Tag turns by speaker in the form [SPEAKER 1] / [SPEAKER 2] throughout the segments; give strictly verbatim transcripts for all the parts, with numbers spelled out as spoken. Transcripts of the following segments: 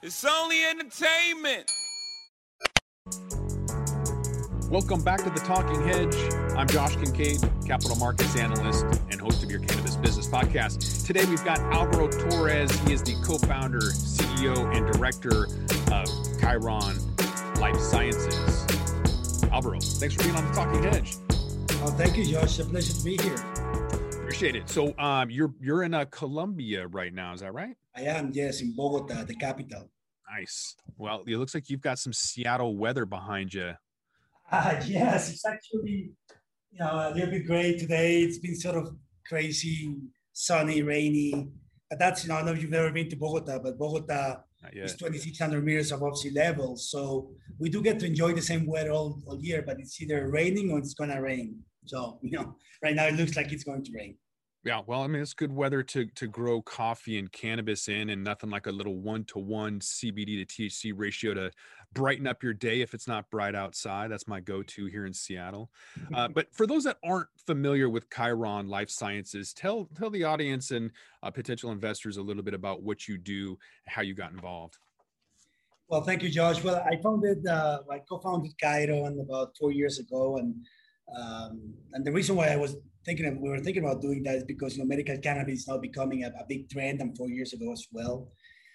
[SPEAKER 1] It's only entertainment.
[SPEAKER 2] Welcome back to The Talking Hedge. I'm Josh Kincaid, capital markets analyst and host of your Cannabis Business Podcast. Today we've got Alvaro Torres. He is the co-founder, C E O, and director of Khiron Life Sciences. Alvaro, thanks for being on The Talking Hedge.
[SPEAKER 3] Oh, thank you, Josh. A pleasure to be here.
[SPEAKER 2] Appreciate it. So um, you're you're in uh, Colombia right now, is that right?
[SPEAKER 3] I am, yes, in Bogota, the capital.
[SPEAKER 2] Nice. Well, it looks like you've got some Seattle weather behind you.
[SPEAKER 3] Uh, yes, it's actually you know, a little bit gray today. It's been sort of crazy, sunny, rainy. But that's, you know, I know you've never been to Bogota, but Bogota is twenty-six hundred meters above sea level. So we do get to enjoy the same weather all, all year, but it's either raining or it's going to rain. So, you know, right now it looks like it's going to rain.
[SPEAKER 2] Yeah, well, I mean, it's good weather to to grow coffee and cannabis in, and nothing like a little one-to-one C B D to T H C ratio to brighten up your day if it's not bright outside. That's my go-to here in Seattle. Uh, but for those that aren't familiar with Khiron Life Sciences, tell tell the audience and uh, potential investors a little bit about what you do, how you got involved.
[SPEAKER 3] Well, thank you, Josh. Well, I founded, uh, I co-founded Khiron about four years ago, and um, and the reason why I was thinking of, we were thinking about doing that is because, you know, medical cannabis is now becoming a, a big trend, and four years ago as well.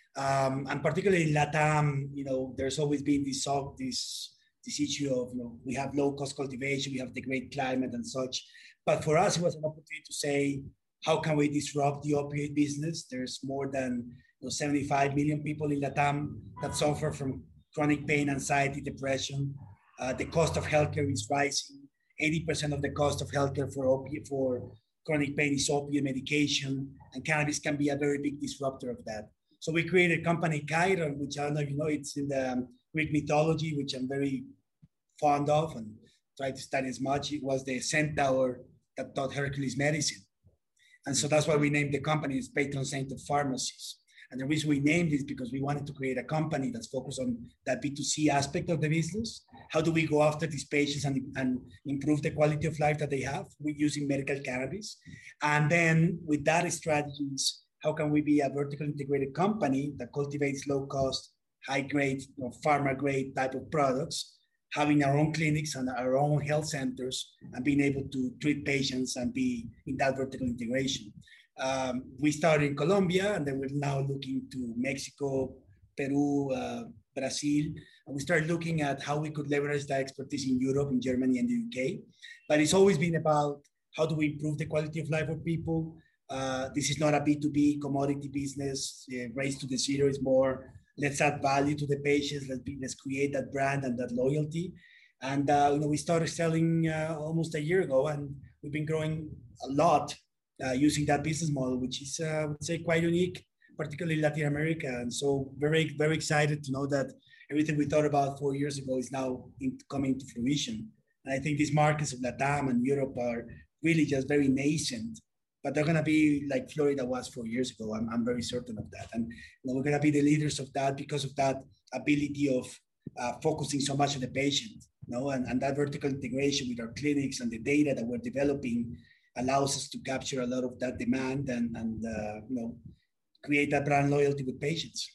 [SPEAKER 3] Um, and particularly in LATAM, you know, there's always been this, this, this issue of, you know, we have low cost cultivation, we have the great climate and such. But for us, it was an opportunity to say, how can we disrupt the opioid business? There's more than you know, seventy-five million people in LATAM that suffer from chronic pain, anxiety, depression. Uh, the cost of healthcare is rising. eighty percent of the cost of healthcare for opi- for chronic pain is opiate medication, and cannabis can be a very big disruptor of that. So we created a company, Khiron, which I don't know if you know, it's in the um, Greek mythology, which I'm very fond of and try to study as much. It was the centaur that taught Hercules medicine. And so that's why we named the company, it's patron saint of pharmacies. And the reason we named it is because we wanted to create a company that's focused on that B two C aspect of the business. How do we go after these patients and, and improve the quality of life that they have? We're using medical cannabis. And then with that strategies, how can we be a vertically integrated company that cultivates low cost, high grade, you know, pharma grade type of products, having our own clinics and our own health centers and being able to treat patients and be in that vertical integration. Um, we started in Colombia, and then we're now looking to Mexico, Peru, uh, Brazil. And we started looking at how we could leverage that expertise in Europe, in Germany, and the U K. But it's always been about how do we improve the quality of life of people. Uh, this is not a B two B commodity business, uh, race to the zero. It's more, let's add value to the patients. Let's, be, let's create that brand and that loyalty. And uh, you know, we started selling uh, almost a year ago, and we've been growing a lot. Uh, using that business model, which is, uh, I would say, quite unique, particularly in Latin America. And so very, very excited to know that everything we thought about four years ago is now in, coming to fruition. And I think these markets of LATAM and Europe are really just very nascent, but they're going to be like Florida was four years ago. I'm, I'm very certain of that. And you know, we're going to be the leaders of that because of that ability of uh, focusing so much on the patient, you know, and, and that vertical integration with our clinics and the data that we're developing allows us to capture a lot of that demand and, and uh, you know, create that brand loyalty with patients.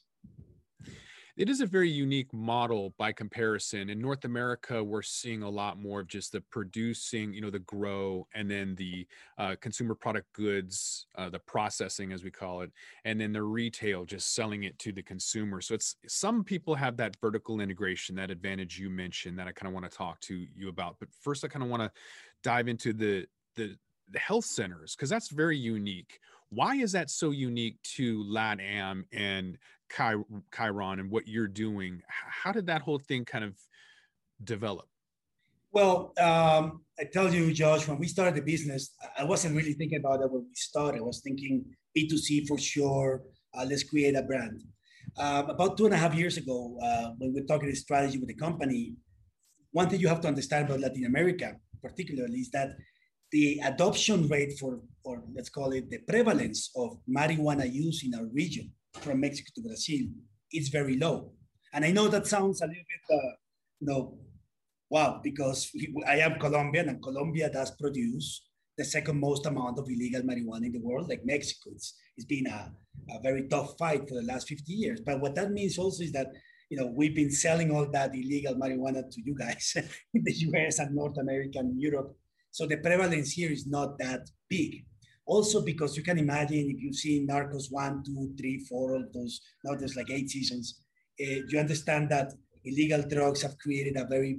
[SPEAKER 2] It is a very unique model by comparison. In North America, we're seeing a lot more of just the producing, you know, the grow, and then the uh, consumer product goods, uh, the processing, as we call it, and then the retail, just selling it to the consumer. So it's, some people have that vertical integration, that advantage you mentioned that I kind of want to talk to you about. But first, I kind of want to dive into the, the, the health centers, because that's very unique. Why is that so unique to LATAM and Khiron and what you're doing? How did that whole thing kind of develop?
[SPEAKER 3] Well, um, I tell you, Josh, when we started the business, I wasn't really thinking about that when we started. I was thinking B two C for sure. Uh, let's create a brand. Um, about two and a half years ago, uh, when we we're talking strategy with the company, one thing you have to understand about Latin America, particularly, is that the adoption rate for, or let's call it the prevalence of marijuana use in our region, from Mexico to Brazil, is very low. And I know that sounds a little bit, uh, you know, wow, because I am Colombian and Colombia does produce the the second most amount of illegal marijuana in the world, like Mexico. It's, it's been a, a very tough fight for the last fifty years. But what that means also is that, you know, we've been selling all that illegal marijuana to you guys in the U S and North America and Europe. So the prevalence here is not that big. Also, because you can imagine if you've seen Narcos one, two, three, four, all those, now there's like eight seasons, uh, you understand that illegal drugs have created a very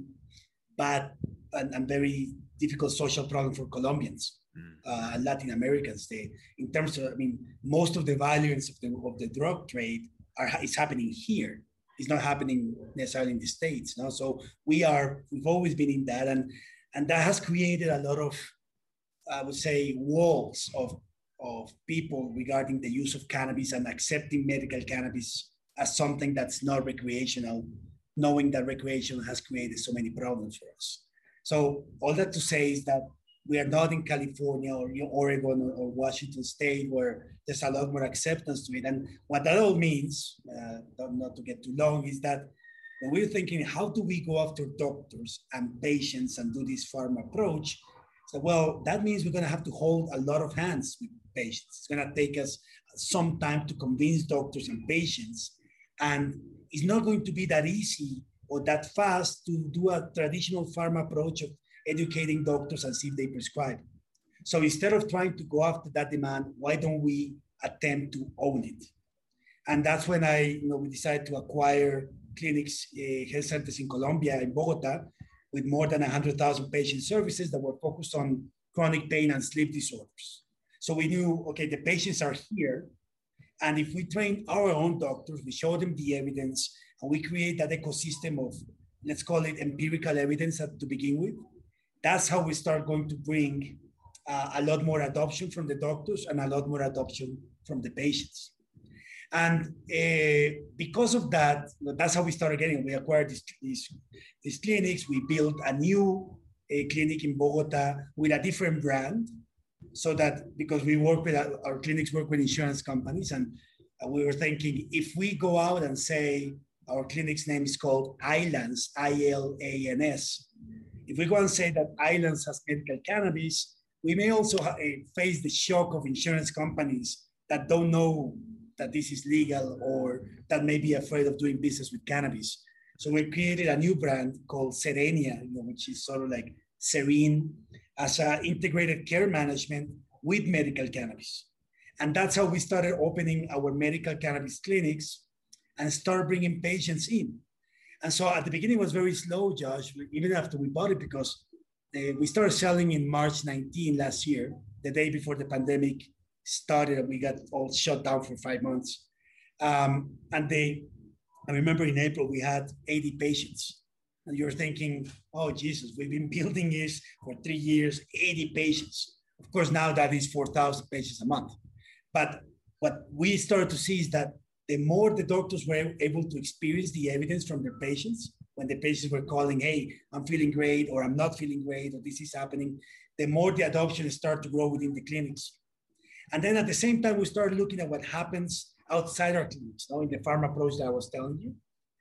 [SPEAKER 3] bad and, and very difficult social problem for Colombians uh, and Latin Americans. They, in terms of, I mean, most of the violence of the, of the drug trade are, is happening here. It's not happening necessarily in the States. No? So we are, we've always been in that. And, and that has created a lot of, I would say, walls of, of people regarding the use of cannabis and accepting medical cannabis as something that's not recreational, knowing that recreation has created so many problems for us. So all that to say is that we are not in California or Oregon or, or Washington State where there's a lot more acceptance to it. And what that all means, uh, not to get too long, is that when we're thinking, how do we go after doctors and patients and do this farm approach? So, well, that means we're gonna have to hold a lot of hands with patients. It's gonna take us some time to convince doctors and patients. And it's not going to be that easy or that fast to do a traditional pharma approach of educating doctors and see if they prescribe. So instead of trying to go after that demand, why don't we attempt to own it? And that's when I, you know, we decided to acquire clinics, uh, health centers in Colombia, in Bogota, with more than one hundred thousand patient services that were focused on chronic pain and sleep disorders. So we knew, okay, the patients are here. And if we train our own doctors, we show them the evidence, and we create that ecosystem of, let's call it empirical evidence to begin with, that's how we start going to bring uh, a lot more adoption from the doctors and a lot more adoption from the patients. And uh, because of that, that's how we started getting, we acquired these, these, these clinics. We built a new uh, clinic in Bogota with a different brand, so that, because we work with, our, our clinics work with insurance companies, and uh, we were thinking, if we go out and say, our clinic's name is called Ilans, I L A N S. If we go and say that Ilans has medical cannabis, we may also ha- face the shock of insurance companies that don't know that this is legal or that may be afraid of doing business with cannabis. So we created a new brand called Serenia, you know, which is sort of like Serene, as an integrated care management with medical cannabis. And that's how we started opening our medical cannabis clinics and start bringing patients in. And so at the beginning it was very slow, Josh, even after we bought it, because uh, we started selling in March nineteenth last year, the day before the pandemic started, and we got all shut down for five months. Um, and they, I remember in April, we had eighty patients. And you're thinking, oh, Jesus, we've been building this for three years, eighty patients. Of course, now that is four thousand patients a month. But what we started to see is that the more the doctors were able to experience the evidence from their patients, when the patients were calling, hey, I'm feeling great, or I'm not feeling great, or this is happening, the more the adoption started to grow within the clinics. And then at the same time, we started looking at what happens outside our clinics, you know, in the pharma approach that I was telling you.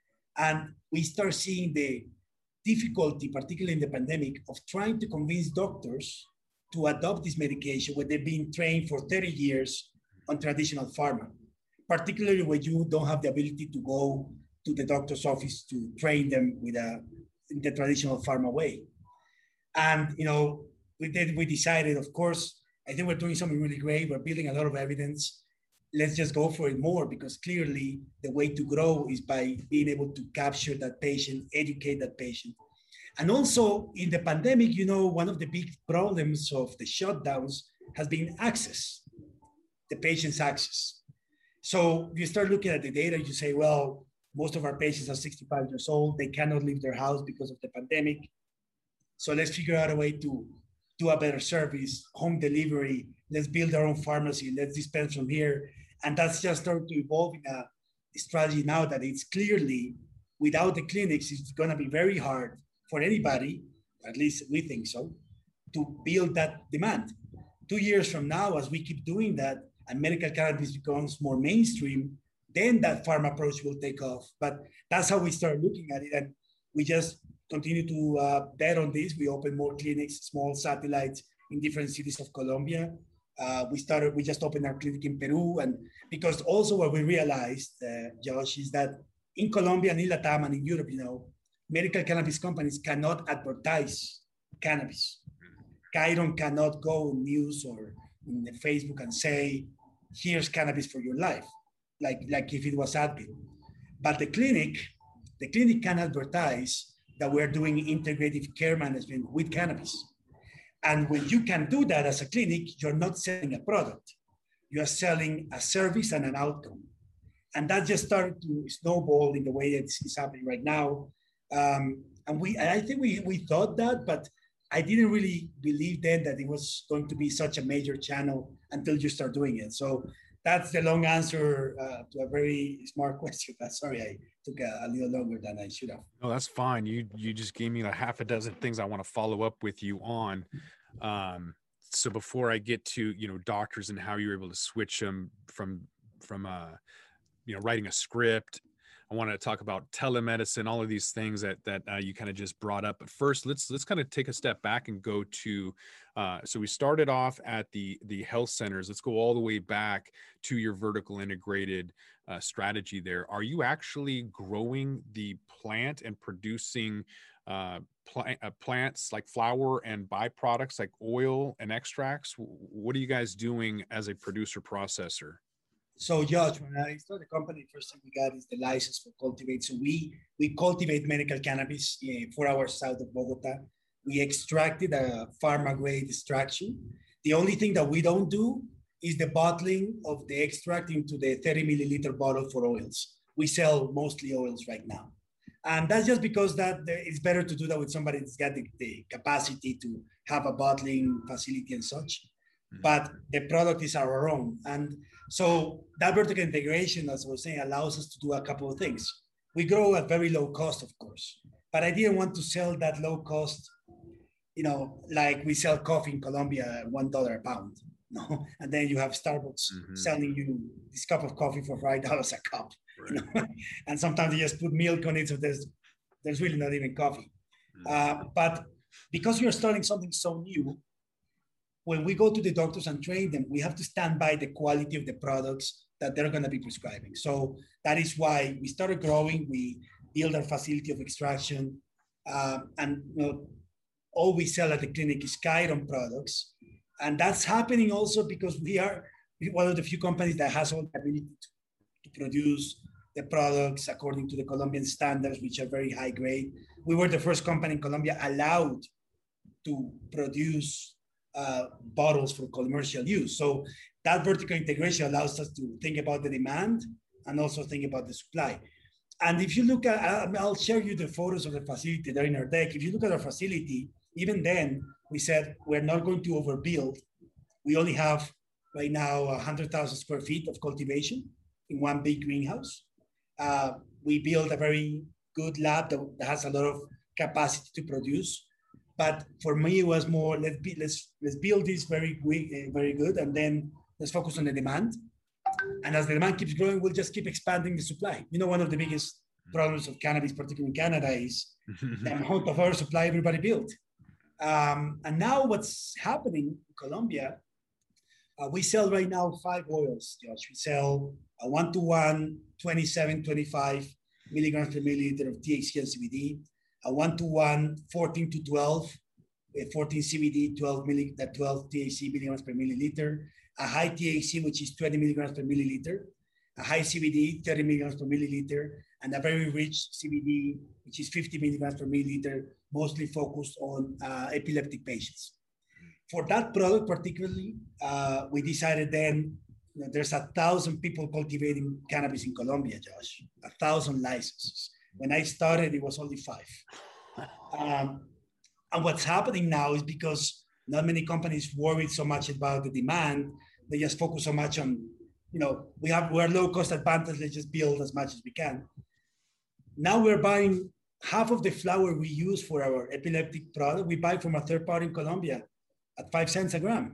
[SPEAKER 3] And we start seeing the difficulty, particularly in the pandemic, of trying to convince doctors to adopt this medication when they've been trained for thirty years on traditional pharma, particularly when you don't have the ability to go to the doctor's office to train them with a, in the traditional pharma way. And, you know, we did, we decided, of course, I think we're doing something really great. We're building a lot of evidence. Let's just go for it more, because clearly the way to grow is by being able to capture that patient, educate that patient. And also in the pandemic, you know, one of the big problems of the shutdowns has been access, the patient's access. So you start looking at the data, you say, well, most of our patients are sixty-five years old. They cannot leave their house because of the pandemic. So let's figure out a way to do a better service, home delivery. Let's build our own pharmacy. Let's dispense from here. And that's just started to evolve in a strategy now that it's clearly, without the clinics, it's going to be very hard for anybody, at least we think so, to build that demand. Two years from now, as we keep doing that and medical cannabis becomes more mainstream, then that pharma approach will take off. But that's how we start looking at it. And we just continue to uh, bet on this. We open more clinics, small satellites in different cities of Colombia. Uh, we started, we just opened our clinic in Peru. And because also what we realized, uh, Josh, is that in Colombia and in Latam and in Europe, you know, medical cannabis companies cannot advertise cannabis. Khiron cannot go on news or in Facebook and say, here's cannabis for your life, like, like if it was Advil. But the clinic, the clinic can advertise that we're doing integrative care management with cannabis. And when you can do that as a clinic, you're not selling a product. You are selling a service and an outcome. And that just started to snowball in the way it's, it's happening right now. Um, and we, and I think we, we thought that, but I didn't really believe then that it was going to be such a major channel until you start doing it. So that's the long answer uh, to a very smart question. But sorry, I took a, a little longer than I should have.
[SPEAKER 2] No, that's fine. You you just gave me a half a dozen things I want to follow up with you on. Um, so before I get to, you know, doctors and how you're able to switch them from from uh, you know, writing a script, I want to talk about telemedicine, all of these things that that uh, you kind of just brought up. But first, let's let's kind of take a step back and go to. Uh, so we started off at the the health centers. Let's go all the way back to your vertical integrated uh, strategy. There, are you actually growing the plant and producing uh, plant uh, plants like flower and byproducts like oil and extracts? What are you guys doing as a producer processor?
[SPEAKER 3] So Josh, when I started the company, first thing we got is the license for cultivate. So we we cultivate medical cannabis uh, four hours south of Bogota. We extracted a pharma grade extraction. The only thing that we don't do is the bottling of the extract into the thirty milliliter bottle for oils. We sell mostly oils right now. And that's just because that it's better to do that with somebody that's got the, the capacity to have a bottling facility and such. But the product is our own. And so that vertical integration, as I was saying, allows us to do a couple of things. We grow at very low cost, of course, but I didn't want to sell that low cost, you know, like we sell coffee in Colombia at one dollar a pound, no? And then you have Starbucks mm-hmm. selling you this cup of coffee for five dollars a cup, right. You know? And sometimes they just put milk on it, so there's, there's really not even coffee. Mm-hmm. Uh, but because we are starting something so new, when we go to the doctors and train them, we have to stand by the quality of the products that they're going to be prescribing. So that is why we started growing. We build our facility of extraction, uh, and you know, all we sell at the clinic is Khiron products. And that's happening also because we are one of the few companies that has all the ability to, to produce the products according to the Colombian standards, which are very high grade. We were the first company in Colombia allowed to produce Uh, bottles for commercial use. So that vertical integration allows us to think about the demand and also think about the supply. And if you look at, I'll share you the photos of the facility there in our deck. If you look at our facility, even then we said we're not going to overbuild. We only have right now one hundred thousand square feet of cultivation in one big greenhouse. Uh, we built a very good lab that, that has a lot of capacity to produce. But for me, it was more, let's, be, let's, let's build this very, uh, very good, and then let's focus on the demand. And as the demand keeps growing, we'll just keep expanding the supply. You know, one of the biggest problems of cannabis, particularly in Canada, is the amount of oversupply everybody built. Um, and now what's happening in Colombia, uh, we sell right now five oils, Josh. We sell a one-to-one, twenty-seven, twenty-five milligrams per milliliter of T H C and C B D, a one-to-one, fourteen to twelve, fourteen C B D, twelve, milli, twelve T H C milligrams per milliliter, a high T H C, which is twenty milligrams per milliliter, a high C B D, thirty milligrams per milliliter, and a very rich C B D, which is fifty milligrams per milliliter, mostly focused on uh, epileptic patients. For that product particularly, uh, we decided then, you know, there's a thousand people cultivating cannabis in Colombia, Josh, a thousand licenses. When I started, it was only five. Um, and what's happening now is because not many companies worried so much about the demand, they just focus so much on, you know, we have, we're low cost advantage, let's just build as much as we can. Now we're buying half of the flower we use for our epileptic product, we buy from a third party in Colombia at five cents a gram.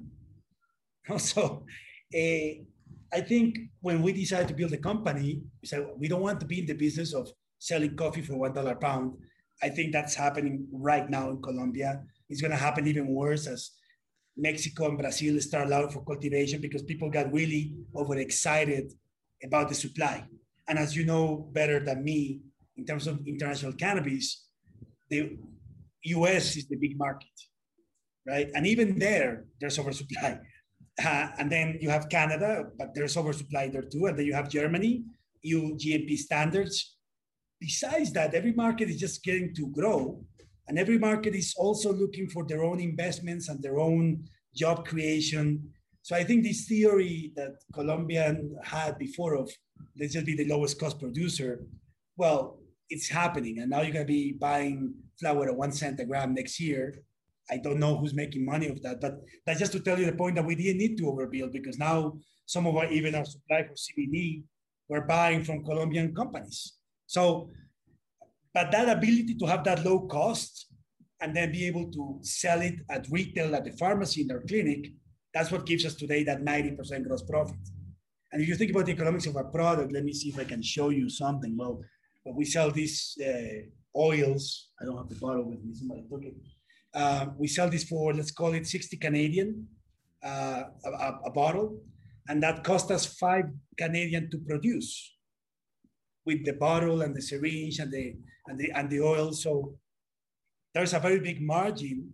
[SPEAKER 3] So uh, I think when we decided to build a company, we said, we don't want to be in the business of selling coffee for one dollar a pound. I think that's happening right now in Colombia. It's going to happen even worse as Mexico and Brazil start allowing for cultivation because people got really overexcited about the supply. And as you know better than me, in terms of international cannabis, the U S is the big market, right? And even there, there's oversupply. Uh, and then you have Canada, but there's oversupply there too. And then you have Germany, E U G M P standards. Besides that, every market is just getting to grow. And every market is also looking for their own investments and their own job creation. So I think this theory that Colombia had before of let's just be the lowest cost producer, well, it's happening. And now you're going to be buying flower at one cent a gram next year. I don't know who's making money of that, but that's just to tell you the point that we didn't need to overbuild because now some of our, even our supply for C B D, we're buying from Colombian companies. So, but that ability to have that low cost and then be able to sell it at retail, at the pharmacy, in our clinic, that's what gives us today that ninety percent gross profit. And if you think about the economics of our product, let me see if I can show you something. Well, well we sell these uh, oils. I don't have the bottle with me, somebody took it. Uh, we sell this for, let's call it sixty Canadian, uh, a, a bottle. And that cost us five Canadian to produce with the bottle and the syringe and the, and the, and the oil. So there's a very big margin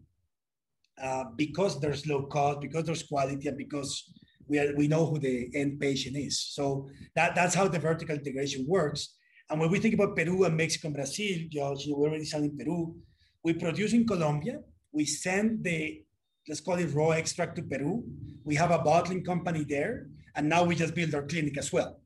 [SPEAKER 3] uh, because there's low cost, because there's quality, and because we, are, we know who the end patient is. So that, that's how the vertical integration works. And when we think about Peru and Mexico and Brazil, Josh, we're already selling Peru. We produce in Colombia. We send the, let's call it raw extract to Peru. We have a bottling company there. And now we just build our clinic as well.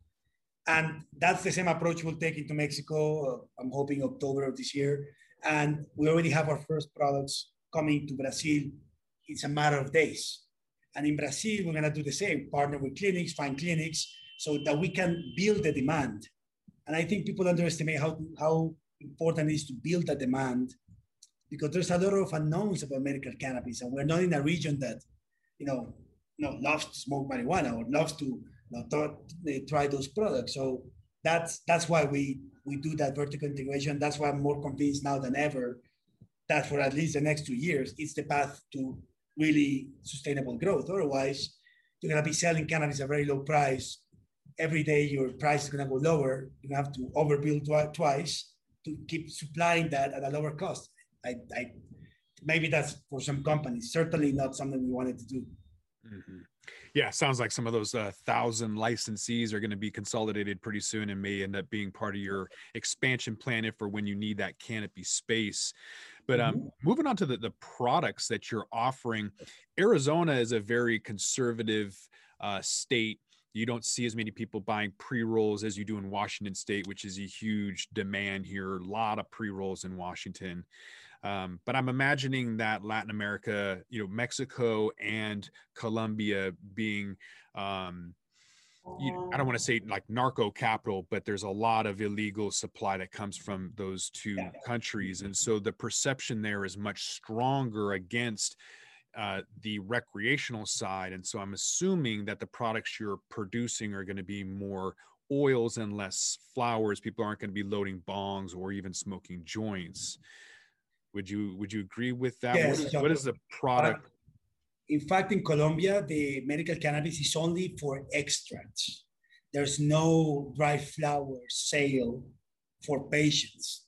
[SPEAKER 3] And that's the same approach we'll take into Mexico. Uh, I'm hoping October of this year. And we already have our first products coming to Brazil. It's a matter of days. And in Brazil, we're going to do the same, partner with clinics, find clinics, so that we can build the demand. And I think people underestimate how, how important it is to build the demand because there's a lot of unknowns about medical cannabis. And we're not in a region that, you know, you know loves to smoke marijuana or loves to you know, th- try those products. So that's that's why we, we do that vertical integration. That's why I'm more convinced now than ever that for at least the next two years, it's the path to really sustainable growth. Otherwise, you're going to be selling cannabis at a very low price. Every day your price is going to go lower. You have to overbuild tw- twice to keep supplying that at a lower cost. I, I, maybe that's for some companies, certainly not something we wanted to do.
[SPEAKER 2] Mm-hmm. Yeah, sounds like some of those uh, thousand licensees are going to be consolidated pretty soon and may end up being part of your expansion plan if or when you need that canopy space. But um, mm-hmm. moving on to the, the products that you're offering, Arizona is a very conservative uh, state. You don't see as many people buying pre-rolls as you do in Washington State, which is a huge demand here. A lot of pre-rolls in Washington. Um, but I'm imagining that Latin America, you know, Mexico and Colombia being, um, you know, I don't want to say like narco capital, but there's a lot of illegal supply that comes from those two yeah. countries. And so the perception there is much stronger against uh, the recreational side. And so I'm assuming that the products you're producing are going to be more oils and less flowers. People aren't going to be loading bongs or even smoking joints. Would you would you agree with that?
[SPEAKER 3] Yes,
[SPEAKER 2] what, is, what is the product?
[SPEAKER 3] Uh, in fact, in Colombia, the medical cannabis is only for extracts. There's no dry flower sale for patients.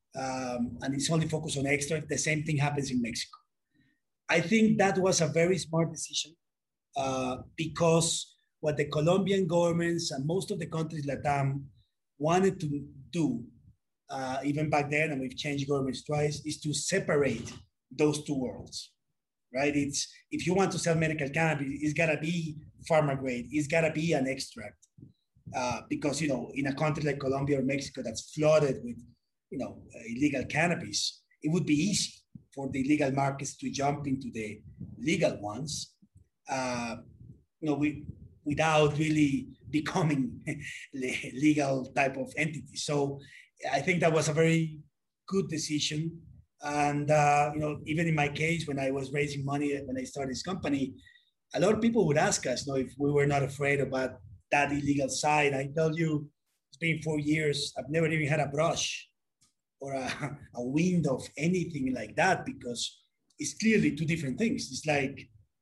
[SPEAKER 3] Um, and it's only focused on extract. The same thing happens in Mexico. I think that was a very smart decision uh, because what the Colombian governments and most of the countries Latam wanted to do Uh, even back then, and we've changed governments twice, is to separate those two worlds, right? It's if you want to sell medical cannabis, it's gotta be pharma grade, it's gotta be an extract, uh, because you know, in a country like Colombia or Mexico that's flooded with, you know, illegal cannabis, it would be easy for the illegal markets to jump into the legal ones, uh, you know, we, without really becoming legal type of entity. So I think that was a very good decision. And, uh, you know, even in my case, when I was raising money, when I started this company, a lot of people would ask us, you know, if we were not afraid about that illegal side. I tell you, it's been four years. I've never even had a brush or a, a wind of anything like that because it's clearly two different things. It's like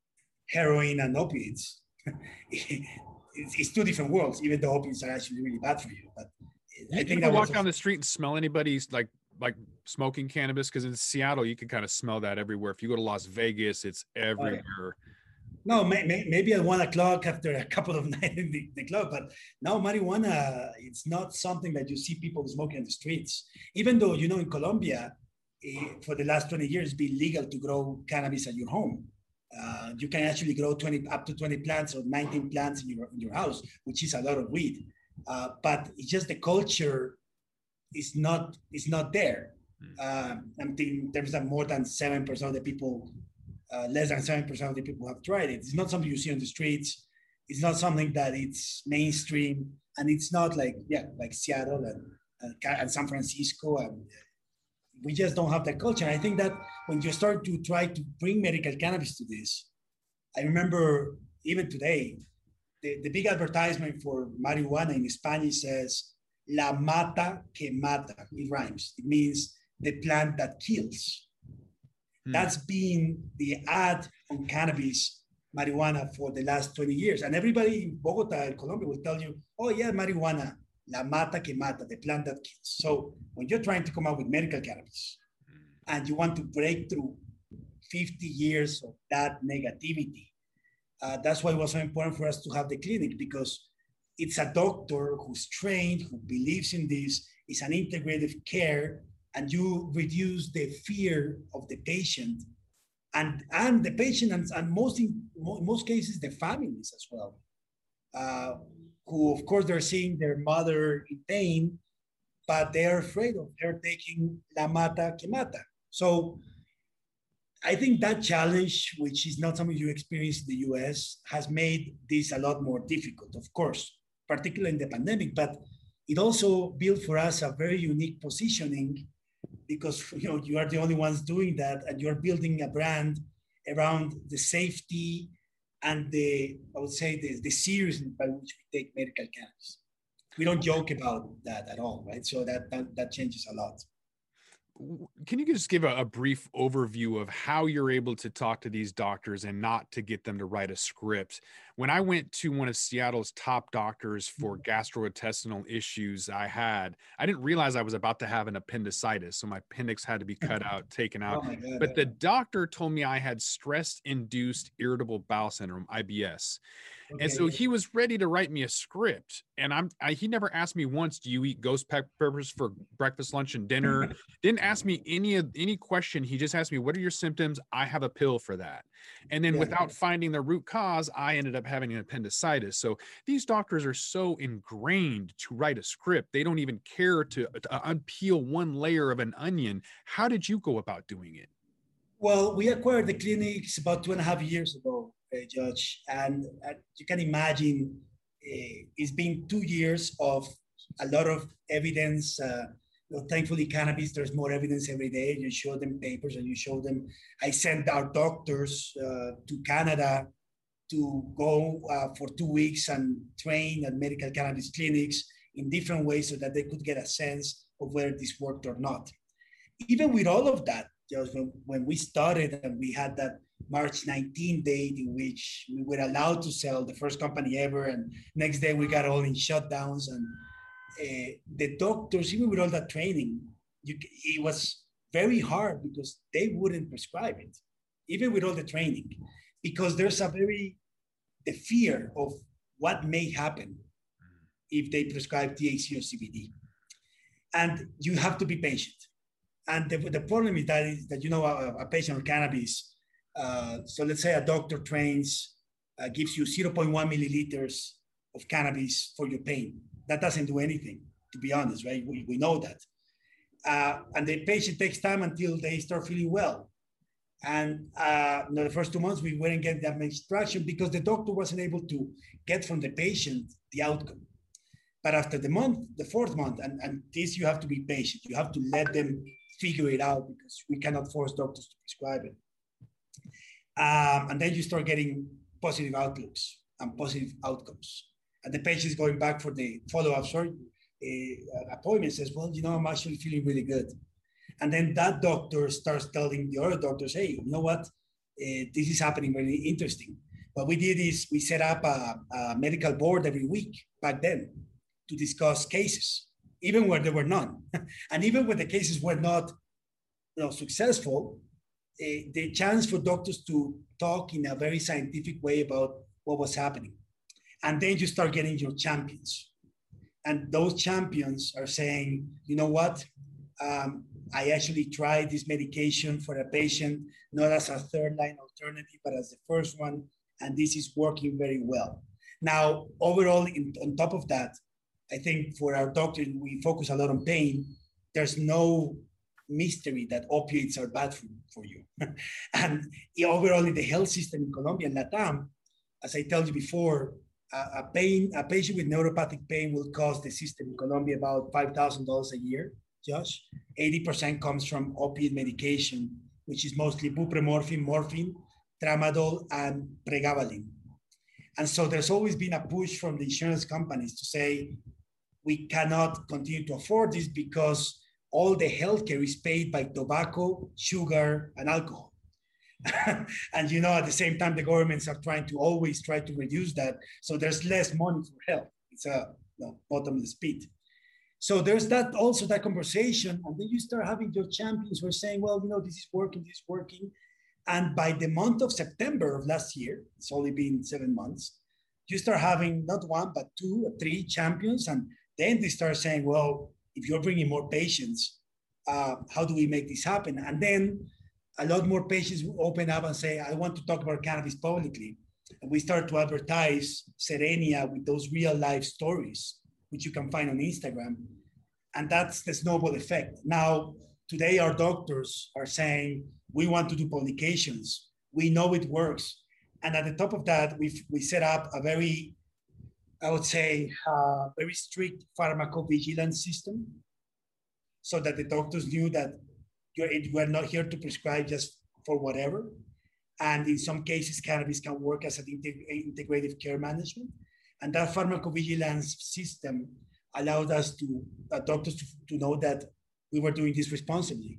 [SPEAKER 3] heroin and opiates. it's, it's two different worlds, even though opiates are actually really bad for you. But
[SPEAKER 2] I
[SPEAKER 3] I think
[SPEAKER 2] you
[SPEAKER 3] that
[SPEAKER 2] walk
[SPEAKER 3] was
[SPEAKER 2] down the street and smell anybody's like like smoking cannabis, because in Seattle you can kind of smell that everywhere. If you go to Las Vegas, it's everywhere.
[SPEAKER 3] Oh, yeah. No, may, may, maybe at one o'clock after a couple of nights in the, the club, but now marijuana, it's not something that you see people smoking in the streets. Even though, you know, in Colombia, eh, for the last twenty years, it's been legal to grow cannabis at your home. Uh, you can actually grow twenty up to twenty plants or nineteen plants in your, in your house, which is a lot of weed. Uh, but it's just the culture is not, is not there. Uh, I'm thinking there's more than seven percent of the people Uh, less than seven percent of the people have tried it. It's not something you see on the streets. It's not something that it's mainstream. And it's not like, yeah, like Seattle and, and, and San Francisco. And we just don't have that culture. And I think that when you start to try to bring medical cannabis to this, I remember even today, the, the big advertisement for marijuana in Spanish says, la mata que mata. It rhymes. It means the plant that kills. That's been the ad on cannabis, marijuana for the last twenty years. And everybody in Bogota and Colombia will tell you, oh yeah, marijuana, la mata que mata, the plant that kills. So when you're trying to come up with medical cannabis and you want to break through fifty years of that negativity, uh, that's why it was so important for us to have the clinic, because it's a doctor who's trained, who believes in this, it's an integrative care, and you reduce the fear of the patient and, and the patient, and, and most in, in most cases, the families as well, uh, who of course they're seeing their mother in pain, but they're afraid of, they're taking la mata que mata. So I think that challenge, which is not something you experience in the U S, has made this a lot more difficult, of course, particularly in the pandemic, but it also built for us a very unique positioning, because you know you are the only ones doing that, and you're building a brand around the safety and the, I would say, the, the seriousness by which we take medical cannabis. We don't joke about that at all, right? So that that, that changes a lot.
[SPEAKER 2] Can you just give a, a brief overview of how you're able to talk to these doctors and not to get them to write a script? When I went to one of Seattle's top doctors for gastrointestinal issues I had, I didn't realize I was about to have an appendicitis. So my appendix had to be cut out, taken out. Oh my God, but the doctor told me I had stress-induced irritable bowel syndrome, I B S. Okay. And so he was ready to write me a script. And I'm, I, he never asked me once, do you eat ghost peppers for breakfast, lunch, and dinner? Didn't ask me any of any question. He just asked me, what are your symptoms? I have a pill for that. And then yeah. without finding the root cause, I ended up having an appendicitis. So these doctors are so ingrained to write a script. They don't even care to, to unpeel one layer of an onion. How did you go about doing it?
[SPEAKER 3] Well, we acquired the clinics about two and a half years ago. Uh, Judge, and uh, you can imagine uh, it's been two years of a lot of evidence. Uh, you know, thankfully, cannabis, there's more evidence every day. You show them papers and you show them. I sent our doctors uh, to Canada to go uh, for two weeks and train at medical cannabis clinics in different ways so that they could get a sense of whether this worked or not. Even with all of that, just when, when we started and we had that March nineteenth date in which we were allowed to sell, the first company ever, and next day we got all in shutdowns, and uh, the doctors, even with all that training, you, it was very hard because they wouldn't prescribe it, even with all the training, because there's a very, the fear of what may happen if they prescribe T H C or C B D. And you have to be patient. And the, the problem is that, is that you know, a, a patient on cannabis, Uh, so let's say a doctor trains, uh, gives you zero point one milliliters of cannabis for your pain. That doesn't do anything, to be honest, right? We, we know that. Uh, and the patient takes time until they start feeling well. And uh, you know, the first two months, we weren't getting that much traction because the doctor wasn't able to get from the patient the outcome. But after the month, the fourth month, and, and this, you have to be patient. You have to let them figure it out because we cannot force doctors to prescribe it. Um, and then you start getting positive outlooks and positive outcomes. And the patient is going back for the follow-up uh, appointment, says, well, you know, I'm actually feeling really good. And then that doctor starts telling the other doctors, hey, you know what? Uh, this is happening really interesting. what we did is we set up a, a medical board every week back then to discuss cases, even where there were none. And even when the cases were not, you know, successful, uh, the chance for doctors to talk in a very scientific way about what was happening. And then you start getting your champions. And those champions are saying, you know what? Um, I actually tried this medication for a patient, not as a third line alternative, but as the first one. And this is working very well. Now, overall, in, on top of that, I think for our doctors, we focus a lot on pain. There's no mystery that opioids are bad for, for you. And overall, in the health system in Colombia and LATAM, as I told you before, a, a pain, a patient with neuropathic pain will cost the system in Colombia about five thousand dollars a year, Josh. eighty percent comes from opiate medication, which is mostly buprenorphine, morphine, tramadol, and pregabalin. And so there's always been a push from the insurance companies to say, we cannot continue to afford this because all the healthcare is paid by tobacco, sugar, and alcohol. And you know, at the same time, the governments are trying to always try to reduce that. So there's less money for health. It's a you know, bottomless pit. So there's that also that conversation. And then you start having your champions who are saying, well, you know, this is working, this is working. And by the month of September of last year, it's only been seven months, you start having not one, but two or three champions. And then they start saying, well, if you're bringing more patients, uh, how do we make this happen? And then a lot more patients will open up and say, I want to talk about cannabis publicly. And we start to advertise Serenia with those real life stories, which you can find on Instagram. And that's the snowball effect. Now, today our doctors are saying, we want to do publications. We know it works. And at the top of that, we've, we set up a very, I would say, uh, very strict pharmacovigilance system so that the doctors knew that you're, we're not here to prescribe just for whatever. And in some cases, cannabis can work as an integ- integrative care management. And that pharmacovigilance system allowed us to, uh, doctors to, to know that we were doing this responsibly.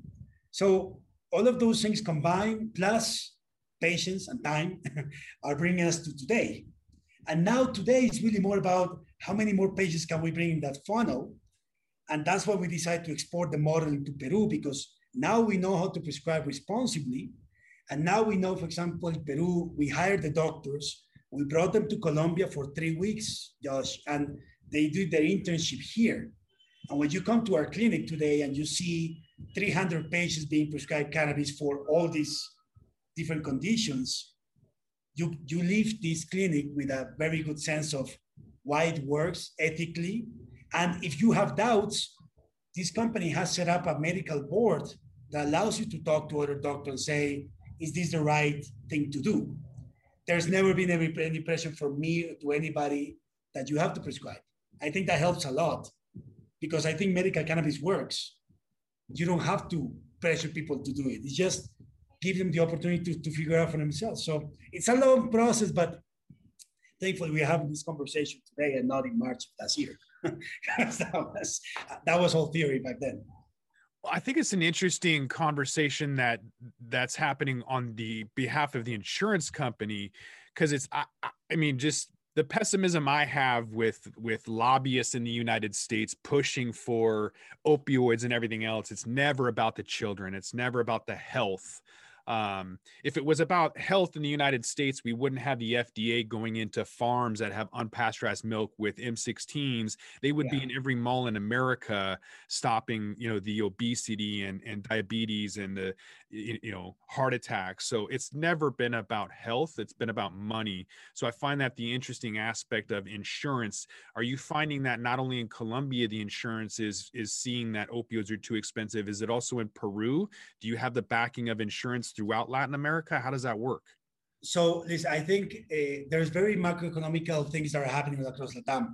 [SPEAKER 3] So all of those things combined, plus patience and time, are bringing us to today. And now today is really more about how many more patients can we bring in that funnel. And that's why we decided to export the model into Peru, because now we know how to prescribe responsibly. And now we know, for example, in Peru, we hired the doctors, we brought them to Colombia for three weeks, Josh, and they did their internship here. And when you come to our clinic today and you see three hundred patients being prescribed cannabis for all these different conditions, you, you leave this clinic with a very good sense of why it works ethically. And if you have doubts, this company has set up a medical board that allows you to talk to other doctors and say, is this the right thing to do? There's never been any, any pressure from me to anybody that you have to prescribe. I think that helps a lot because I think medical cannabis works. You don't have to pressure people to do it. It's just give them the opportunity to, to figure out for themselves. So it's a long process, but thankfully we're having this conversation today and not in March of last year. that, was, that was all theory back then.
[SPEAKER 2] Well, I think it's an interesting conversation that that's happening on the behalf of the insurance company, because it's, I, I mean, just the pessimism I have with with lobbyists in the United States pushing for opioids and everything else. It's never about the children. It's never about the health. Um, if it was about health in the United States, we wouldn't have the F D A going into farms that have unpasteurized milk with M sixteens. They would yeah. be in every mall in America, stopping, you know, the obesity and, and diabetes and the, you know, heart attacks. So it's never been about health. It's been about money. So I find that the interesting aspect of insurance. Are you finding that not only in Colombia, the insurance is, is seeing that opioids are too expensive? Is it also in Peru? Do you have the backing of insurance throughout Latin America? How does that work?
[SPEAKER 3] So, listen, I think uh, there's very macroeconomical things that are happening across Latam.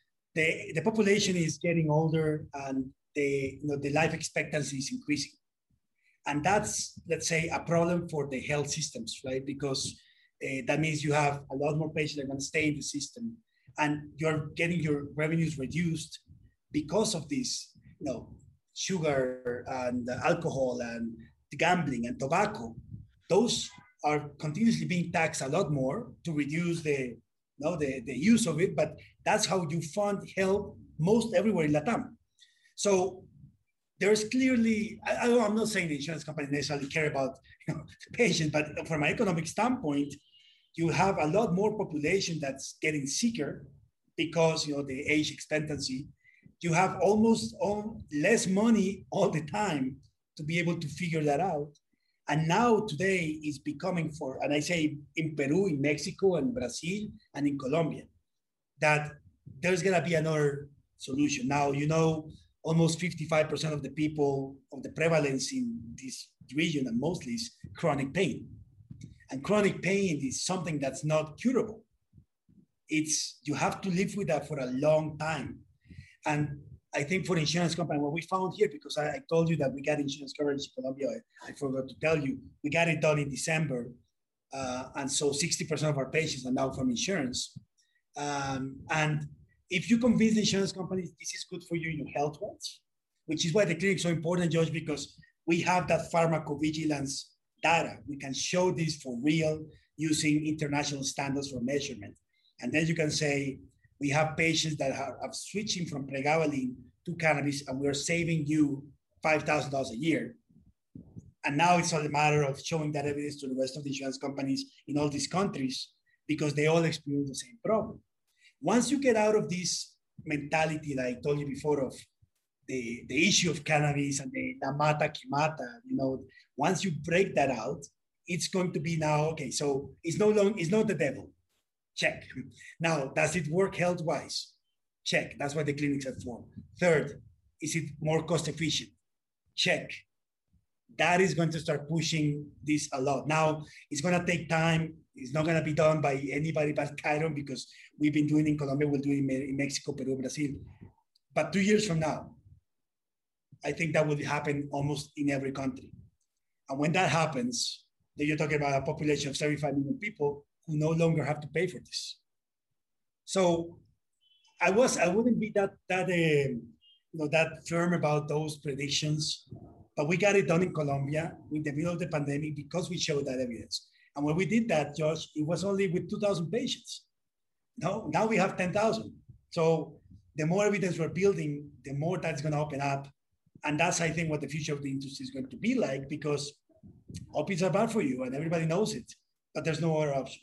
[SPEAKER 3] The, the population is getting older and the, you know, the life expectancy is increasing. And that's, let's say, a problem for the health systems, right? Because uh, that means you have a lot more patients that are going to stay in the system and you're getting your revenues reduced because of this, you know, sugar and alcohol and gambling and tobacco. Those are continuously being taxed a lot more to reduce the, you know, the, the use of it, but that's how you fund health most everywhere in Latam. So there's clearly, I, I'm not saying the insurance companies necessarily care about, you know, the patient, but from an economic standpoint, you have a lot more population that's getting sicker because, you know, the age expectancy. You have almost all, less money all the time to be able to figure that out. And now today is becoming for, and I say in Peru, in Mexico, and Brazil, and in Colombia, that there's gonna be another solution. Now, you know, almost fifty-five percent of the people, of the prevalence in this region, and mostly is chronic pain. And chronic pain is something that's not curable. It's, you have to live with that for a long time. And I think for insurance company, what we found here, because I, I told you that we got insurance coverage in Colombia, I, I forgot to tell you, we got it done in December. Uh, and so sixty percent of our patients are now from insurance. Um, and if you convince the insurance companies, this is good for you in your health wise, which is why the clinic is so important, Josh, because we have that pharmacovigilance data. We can show this for real using international standards for measurement. And then you can say, we have patients that are, are switching from pregabalin to cannabis, and we're saving you five thousand dollars a year. And now it's all a matter of showing that evidence to the rest of the insurance companies in all these countries, because they all experience the same problem. Once you get out of this mentality that I told you before of the, the issue of cannabis and the la mata que mata, you know, once you break that out, it's going to be now, okay, so it's no longer, it's not the devil. Check. Now, does it work health-wise? Check. That's why the clinics are formed. Third, is it more cost efficient? Check. That is going to start pushing this a lot. Now, it's going to take time. It's not going to be done by anybody but Chiron, because we've been doing it in Colombia, we'll do it in Mexico, Peru, Brazil. But two years from now, I think that will happen almost in every country. And when that happens, then you're talking about a population of seventy-five million people who no longer have to pay for this. So I was, I wouldn't be that, that, uh, you know, that firm about those predictions, but we got it done in Colombia in the middle of the pandemic because we showed that evidence. And when we did that, Josh, it was only with two thousand patients. Now, now we have ten thousand. So the more evidence we're building, the more that's going to open up. And that's, I think, what the future of the industry is going to be like, because opiates are bad for you and everybody knows it, but there's no other option.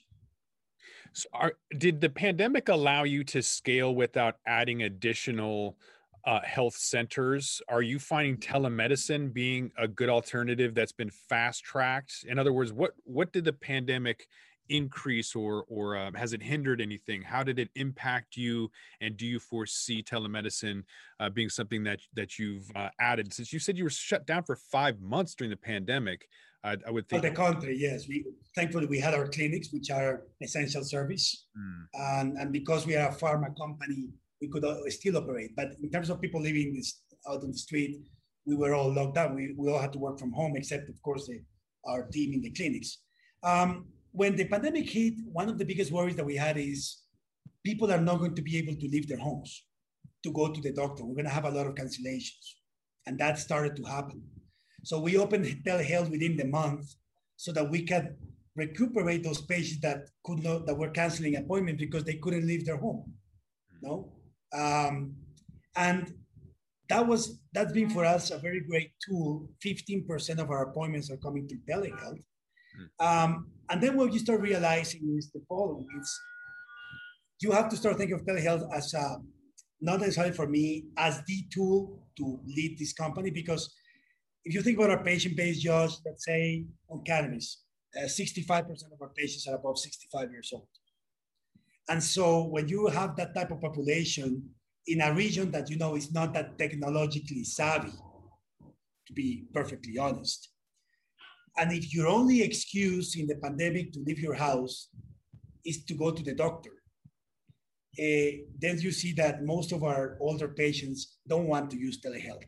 [SPEAKER 2] So are, did the pandemic allow you to scale without adding additional uh, health centers? Are you finding telemedicine being a good alternative that's been fast tracked? In other words, what what did the pandemic increase, or or uh, has it hindered anything? How did it impact you? And do you foresee telemedicine uh, being something that that you've uh, added? Since you said you were shut down for five months during the pandemic, uh, I would think.
[SPEAKER 3] For the country, yes. We thankfully we had our clinics, which are essential service, mm. and and because we are a pharma company, we could still operate. But in terms of people living this, out on the street, we were all locked down. We we all had to work from home, except of course the, our team in the clinics. Um, When the pandemic hit, one of the biggest worries that we had is people are not going to be able to leave their homes to go to the doctor. We're going to have a lot of cancellations. And that started to happen. So we opened telehealth within the month so that we could recuperate those patients that could not, that were canceling appointments because they couldn't leave their home. No? Um, and that was, that's been for us a very great tool. fifteen percent of our appointments are coming through telehealth. Um, and then what you start realizing is the following: it's, you have to start thinking of telehealth as a, not necessarily for me, as the tool to lead this company. Because if you think about our patient base, Josh, let's say on cannabis, uh, sixty-five percent of our patients are above sixty-five years old. And so when you have that type of population in a region that you know is not that technologically savvy, to be perfectly honest, and if your only excuse in the pandemic to leave your house is to go to the doctor, uh, then you see that most of our older patients don't want to use telehealth.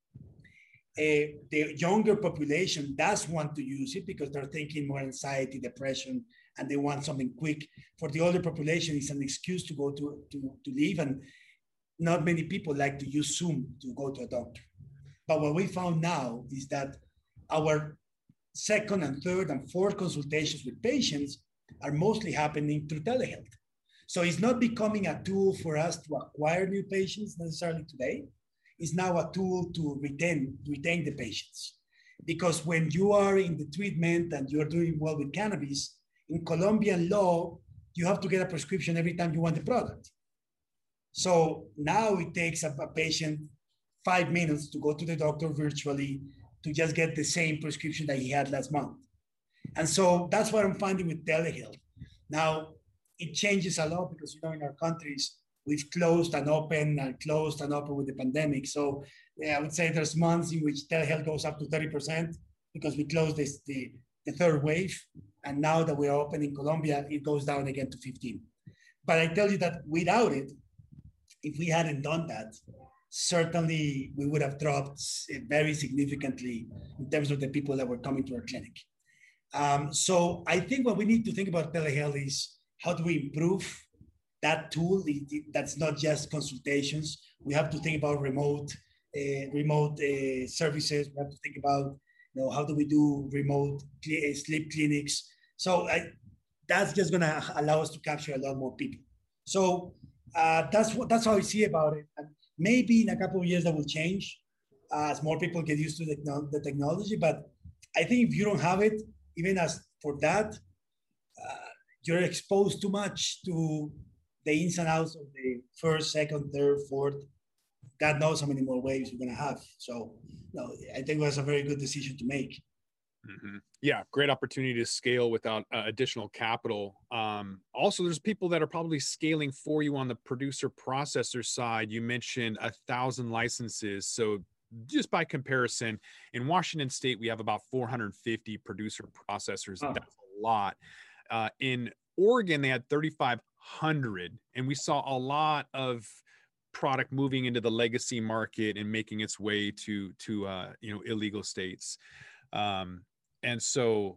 [SPEAKER 3] Uh, the younger population does want to use it because they're thinking more anxiety, depression, and they want something quick. For the older population, it's an excuse to go to, to, to leave, and not many people like to use Zoom to go to a doctor. But what we found now is that our second and third and fourth consultations with patients are mostly happening through telehealth. So it's not becoming a tool for us to acquire new patients necessarily today. It's now a tool to retain, retain the patients. Because when you are in the treatment and you're doing well with cannabis, in Colombian law, you have to get a prescription every time you want the product. So now it takes a, a patient five minutes to go to the doctor virtually to just get the same prescription that he had last month. And so that's what I'm finding with telehealth. Now, it changes a lot because, you know, in our countries, we've closed and opened and closed and opened with the pandemic. So yeah, I would say there's months in which telehealth goes up to thirty percent because we closed this, the, the third wave. And now that we're open in Colombia, it goes down again to fifteen. But I tell you that without it, if we hadn't done that, certainly we would have dropped very significantly in terms of the people that were coming to our clinic. Um, so I think what we need to think about telehealth is how do we improve that tool? That's not just consultations. We have to think about remote, uh, remote uh, services. We have to think about, you know, how do we do remote cl- sleep clinics? So I, that's just going to allow us to capture a lot more people. So uh, that's what that's how I see about it. And maybe in a couple of years that will change uh, as more people get used to the, the technology. But I think if you don't have it, even as for that, uh, you're exposed too much to the ins and outs of the first, second, third, fourth. God knows how many more waves you're going to have. So, no, I think it was a very good decision to make.
[SPEAKER 2] Mm-hmm. Yeah, great opportunity to scale without uh, additional capital. Um, also, there's people that are probably scaling for you on the producer processor side. You mentioned a thousand licenses. So just by comparison, in Washington State, we have about four hundred fifty producer processors. Oh. That's a lot. Uh, in Oregon, they had thirty-five hundred, and we saw a lot of product moving into the legacy market and making its way to to uh, you know illegal states. Um, and so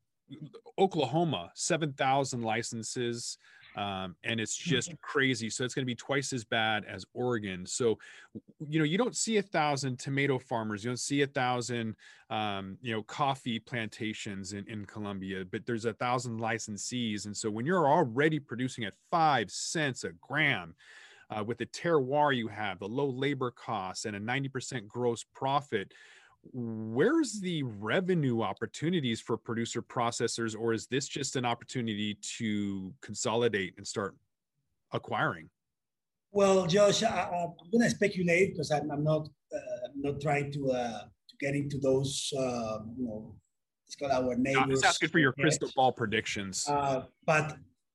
[SPEAKER 2] Oklahoma, seven thousand licenses, um, and it's just crazy. So it's going to be twice as bad as Oregon. So, you know, you don't see a thousand tomato farmers, you don't see a thousand, um, you know, coffee plantations in, in Colombia, but there's a thousand licensees. And so when you're already producing at five cents a gram, uh, with the terroir you have, the low labor costs, and a ninety percent gross profit, where's the revenue opportunities for producer processors, or is this just an opportunity to consolidate and start acquiring?
[SPEAKER 3] Well, Josh, I, I'm going to speculate because I'm, I'm not uh, I'm not trying to uh, to get into those uh, you know, it's called our neighbors.
[SPEAKER 2] I'm just asking for your crystal ball predictions.
[SPEAKER 3] Uh, but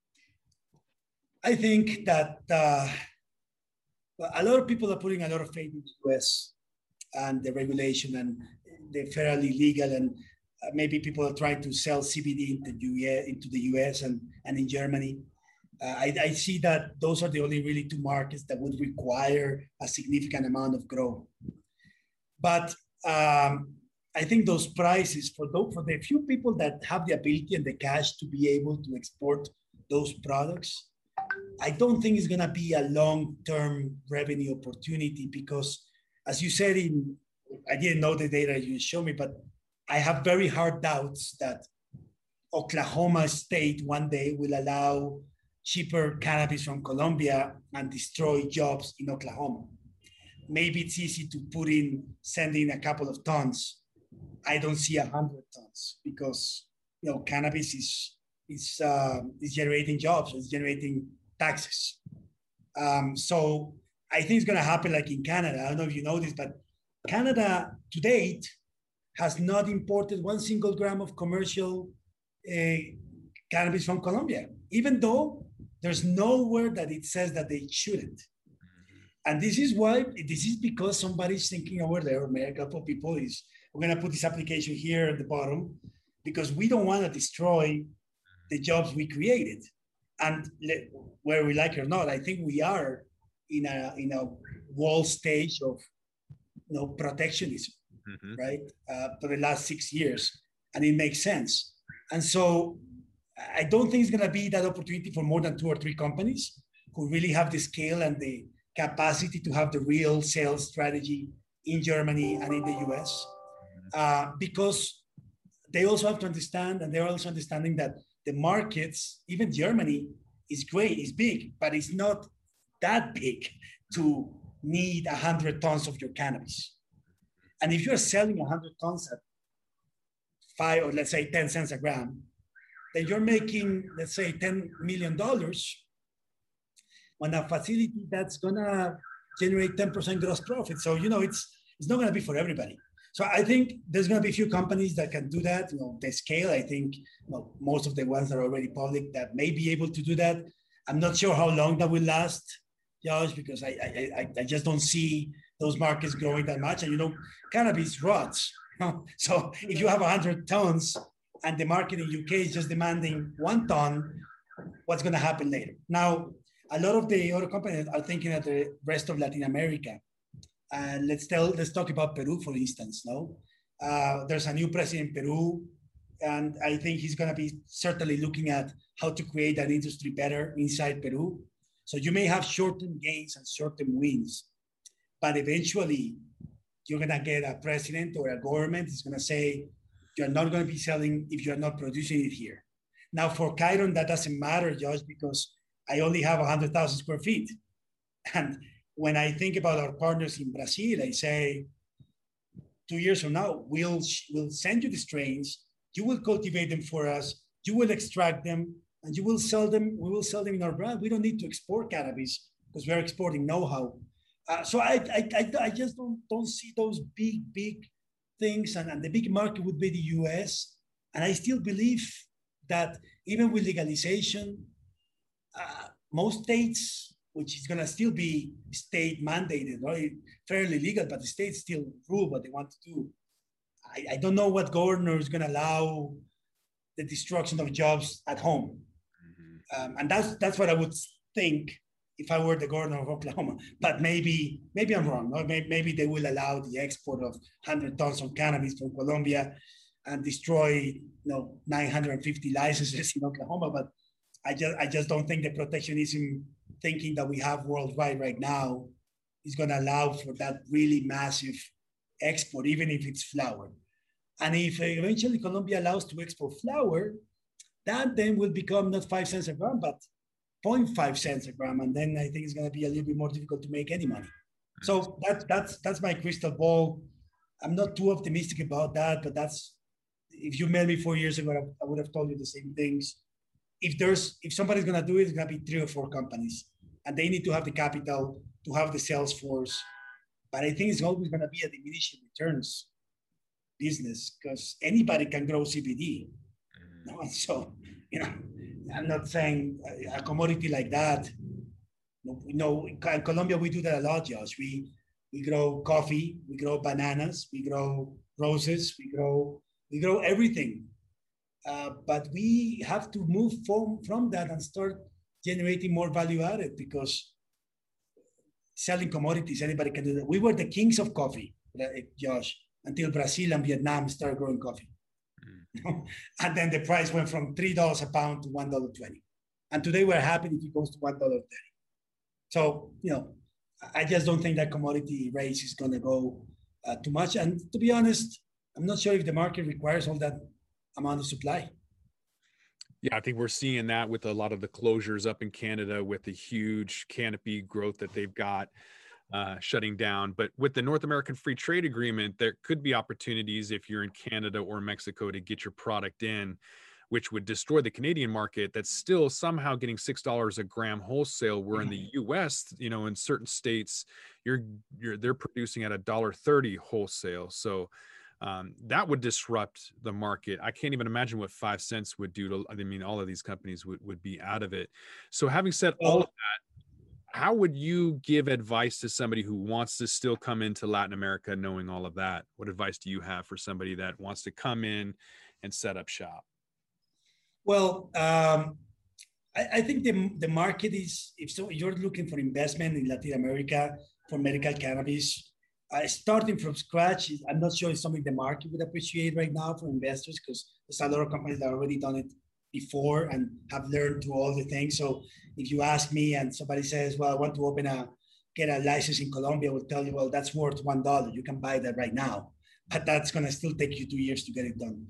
[SPEAKER 3] I think that uh, a lot of people are putting a lot of faith in the U S and the regulation and the fairly legal, and uh, maybe people are trying to sell C B D into, U S, into the U S and, and in Germany. Uh, I, I see that those are the only really two markets that would require a significant amount of growth. But um, I think those prices for, those, for the few people that have the ability and the cash to be able to export those products, I don't think it's gonna be a long-term revenue opportunity because, as you said, in I didn't know the data you showed me, but I have very hard doubts that Oklahoma State one day will allow cheaper cannabis from Colombia and destroy jobs in Oklahoma. Maybe it's easy to put in, send in a couple of tons. I don't see a hundred tons because, you know, cannabis is is uh, is generating jobs, it's generating taxes. Um, so I think it's going to happen like in Canada. I don't know if you know this, but Canada to date has not imported one single gram of commercial uh, cannabis from Colombia, even though there's nowhere that it says that they shouldn't. And this is why, this is because somebody's thinking over there, a couple of people is, we're going to put this application here at the bottom because we don't want to destroy the jobs we created. And whether we like it or not, I think we are in a in a wall stage of, you know, protectionism, mm-hmm. right? Uh, for the last six years, and it makes sense. And so I don't think it's going to be that opportunity for more than two or three companies who really have the scale and the capacity to have the real sales strategy in Germany and in the U S. Uh, because they also have to understand, and they're also understanding that the markets, even Germany, is great, is big, but it's not that big to need one hundred tons of your cannabis. And if you're selling one hundred tons at five or let's say ten cents a gram, then you're making, let's say, ten million dollars on a facility that's gonna generate ten percent gross profit. So, you know, it's it's not gonna be for everybody. So I think there's gonna be a few companies that can do that. You know, the scale, I think, well, most of the ones that are already public that may be able to do that. I'm not sure how long that will last, Josh, because I I, I just don't see those markets growing that much. And, you know, cannabis rots. So if you have one hundred tons and the market in U K is just demanding one ton, what's going to happen later? Now, a lot of the other companies are thinking of the rest of Latin America. And let's tell, let's talk about Peru, for instance. No, uh, there's a new president in Peru, and I think he's going to be certainly looking at how to create an industry better inside Peru. So you may have short-term gains and short-term wins, but eventually you're going to get a president or a government is going to say, you're not going to be selling if you're not producing it here. Now, for Khiron, that doesn't matter, Josh, because I only have one hundred thousand square feet. And when I think about our partners in Brazil, I say, two years from now, we'll, we'll send you the strains, you will cultivate them for us, you will extract them, and you will sell them, we will sell them in our brand. We don't need to export cannabis because we're exporting know-how. Uh, so I, I, I, I just don't, don't see those big, big things. And, and the big market would be the U S. And I still believe that even with legalization, uh, most states, which is going to still be state mandated, right? Fairly legal, but the states still rule what they want to do. I, I don't know what governor is going to allow the destruction of jobs at home. Mm-hmm. Um, and that's, that's what I would think if I were the governor of Oklahoma, but maybe maybe I'm wrong. Or maybe, maybe they will allow the export of one hundred tons of cannabis from Colombia and destroy, you know, nine hundred fifty licenses in Oklahoma. But I just I just don't think the protectionism thinking that we have worldwide right now is going to allow for that really massive export, even if it's flower. And if eventually Colombia allows to export flower, that then will become not five cents a gram, but zero point five cents a gram, and then I think it's going to be a little bit more difficult to make any money. So that, that's that's my crystal ball. I'm not too optimistic about that, but that's, if you met me four years ago, I would have told you the same things. If there's if somebody's going to do it, it's going to be three or four companies, and they need to have the capital, to have the sales force. But I think it's always going to be a diminishing returns business because anybody can grow C B D. No? So, you know, I'm not saying a commodity like that. You know, in Colombia, we do that a lot, Josh. We, we grow coffee, we grow bananas, we grow roses, we grow, we grow everything. Uh, but we have to move from, from that and start generating more value added because selling commodities, anybody can do that. We were the kings of coffee, Josh, until Brazil and Vietnam started growing coffee. And then the price went from three dollars a pound to one dollar twenty. And today we're happy if it goes to one dollar thirty. So, you know, I just don't think that commodity race is going to go uh, too much. And to be honest, I'm not sure if the market requires all that amount of supply.
[SPEAKER 2] Yeah, I think we're seeing that with a lot of the closures up in Canada with the huge canopy growth that they've got. Uh, shutting down. But with the North American Free Trade Agreement, there could be opportunities if you're in Canada or Mexico to get your product in, which would destroy the Canadian market that's still somehow getting six dollars a gram wholesale, where in the U S, you know, in certain states, you're, you're they're producing at a dollar thirty wholesale. So um, that would disrupt the market. I can't even imagine what five cents would do to, I mean, all of these companies would, would be out of it. So having said all of that, how would you give advice to somebody who wants to still come into Latin America knowing all of that? What advice do you have for somebody that wants to come in and set up shop?
[SPEAKER 3] Well, um, I, I think the, the market is, if so, you're looking for investment in Latin America for medical cannabis, uh, starting from scratch, I'm not sure it's something the market would appreciate right now for investors because there's a lot of companies that have already done it before and have learned to all the things. So if you ask me and somebody says, well, I want to open a, get a license in Colombia, I will tell you, well, that's worth one dollar. You can buy that right now, but that's going to still take you two years to get it done.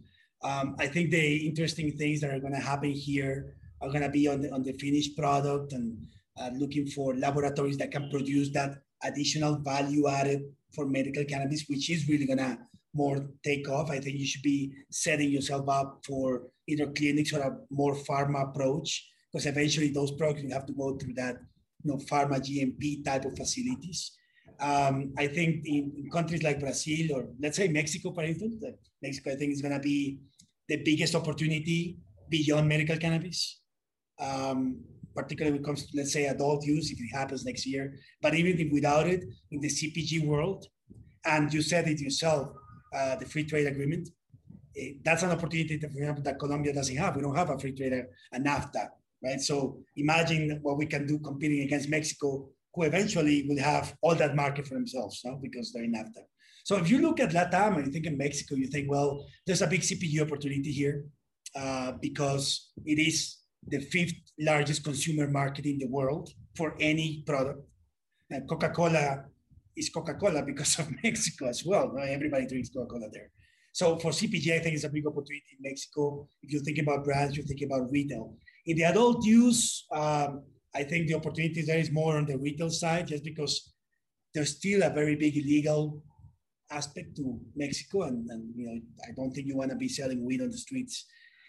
[SPEAKER 3] Um, I think the interesting things that are going to happen here are going to be on the, on the finished product and uh, looking for laboratories that can produce that additional value added for medical cannabis, which is really going to more take off. I think you should be setting yourself up for either clinics or a more pharma approach, because eventually those products will have to go through that, you know, pharma G M P type of facilities. Um, I think in, in countries like Brazil or let's say Mexico, for instance, like Mexico, I think is going to be the biggest opportunity beyond medical cannabis, um, particularly when it comes to, let's say, adult use, if it happens next year. But even if without it, in the C P G world, and you said it yourself, uh, the free trade agreement, it, that's an opportunity that, for example, that Colombia doesn't have. We don't have a free trade, a NAFTA, right? So imagine what we can do competing against Mexico, who eventually will have all that market for themselves, no? Because they're in NAFTA. So if you look at LATAM and you think in Mexico, you think, well, there's a big C P G opportunity here uh, because it is the fifth largest consumer market in the world for any product. And Coca-Cola is Coca-Cola because of Mexico as well, right? Everybody drinks Coca-Cola there. So for C P G, I think it's a big opportunity in Mexico. If you think about brands, you think about retail. In the adult use, um, I think the opportunity there is more on the retail side, just because there's still a very big illegal aspect to Mexico, and, and you know, I don't think you want to be selling weed on the streets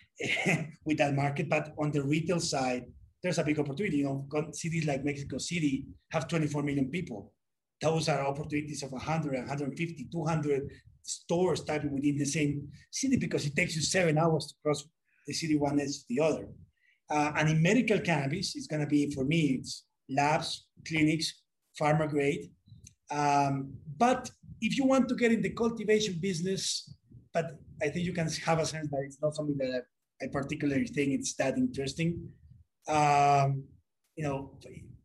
[SPEAKER 3] with that market. But on the retail side, there's a big opportunity. You know, cities like Mexico City have twenty-four million people. Those are opportunities of one hundred, one hundred fifty, two hundred stores typing within the same city, because it takes you seven hours to cross the city one edge to the other. Uh, and in medical cannabis, it's going to be, for me, it's labs, clinics, pharma grade. Um, but if you want to get in the cultivation business, but I think you can have a sense that it's not something that I particularly think it's that interesting. Um, you know,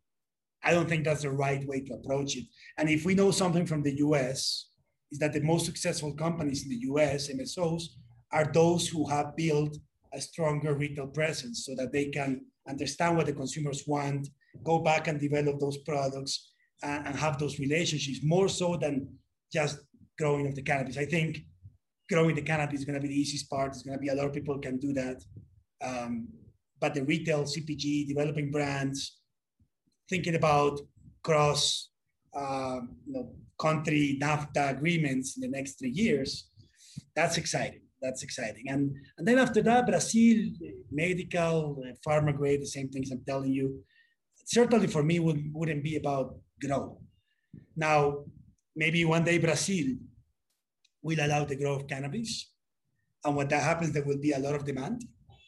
[SPEAKER 3] I don't think that's the right way to approach it. And if we know something from the U S, is that the most successful companies in the U S, M S Os, are those who have built a stronger retail presence so that they can understand what the consumers want, go back and develop those products and, and have those relationships, more so than just growing of the cannabis. I think growing the cannabis is going to be the easiest part. It's going to be a lot of people can do that. Um, but the retail, C P G, developing brands, thinking about cross um, you know, country NAFTA agreements in the next three years, that's exciting. That's exciting. And, and then after that, Brazil, medical, pharma grade, the same things I'm telling you. Certainly for me, would, wouldn't be about grow. Now, maybe one day Brazil will allow the growth of cannabis. And when that happens, there will be a lot of demand.